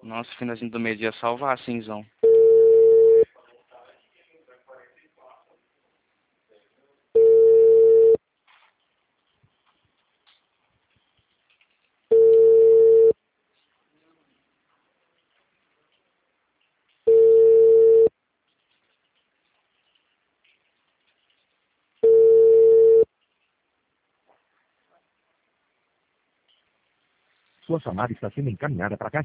Nossa, finalzinho do meio-dia salvar, cinzão. Sua chamada está sendo encaminhada para a caixa.